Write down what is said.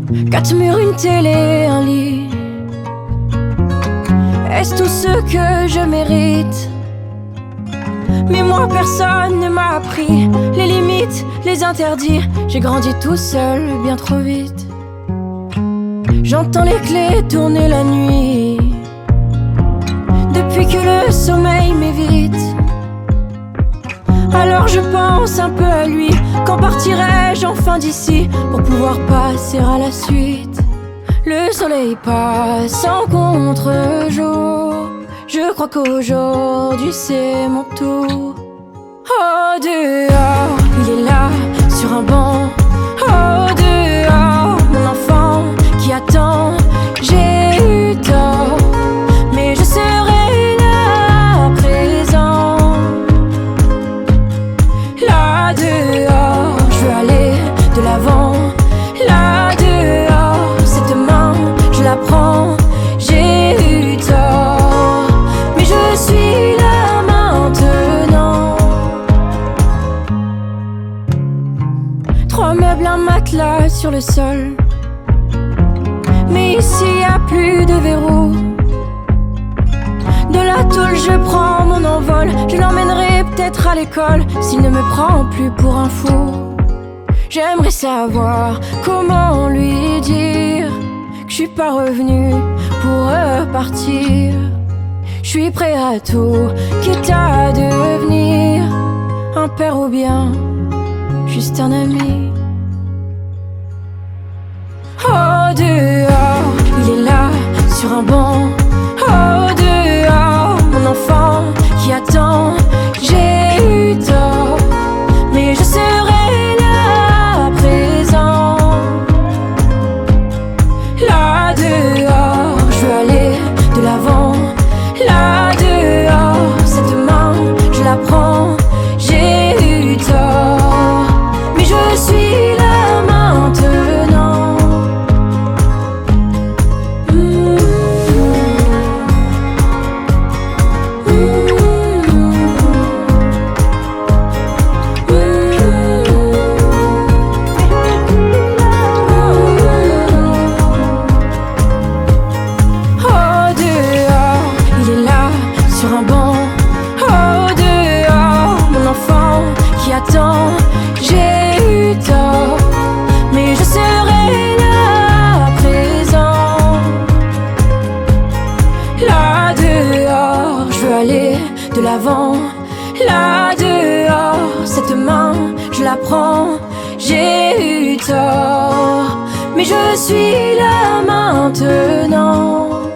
4 murs, une télé, un lit. Est-ce tout ce que je mérite? Mais moi personne ne m'a appris les limites, les interdits. J'ai grandi tout seul bien trop vite. J'entends les clés tourner la nuit depuis que le sommeil m'évite. Alors je pense un peu à lui. Quand partirai-je enfin d'ici pour pouvoir passer à la suite? Le soleil passe en contre-jour. Je crois qu'aujourd'hui c'est mon tour. Oh dehors, il est là sur un banc. Oh dehors, mon enfant qui attend. J'ai eu tort, mais je serai là à présent. Là dehors, je veux aller de l'avant. Là dehors, cette main, je la prends. J'ai eu tort, mais je suis là maintenant. 3 meubles, un matelas sur le sol. Mais ici y a plus de verrou. De la tôle je prends mon envol. Je l'emmènerai peut-être à l'école s'il ne me prend plus pour un fou. J'aimerais savoir comment lui dire que je suis pas revenu pour repartir. Je suis prêt à tout, quitte à devenir un père ou bien juste un ami. Oh dehors, il est là sur un banc. Oh dehors, mon enfant qui attend. J'ai eu tort, mais je serai là à présent. Là dehors, je veux aller de l'avant. Là dehors, cette main, je la prends. J'ai eu tort, mais je suis là maintenant. J'ai eu tort, mais je serai là à présent. Là dehors, je veux aller de l'avant. Là dehors, cette main, je la prends. J'ai eu tort, mais je suis là maintenant.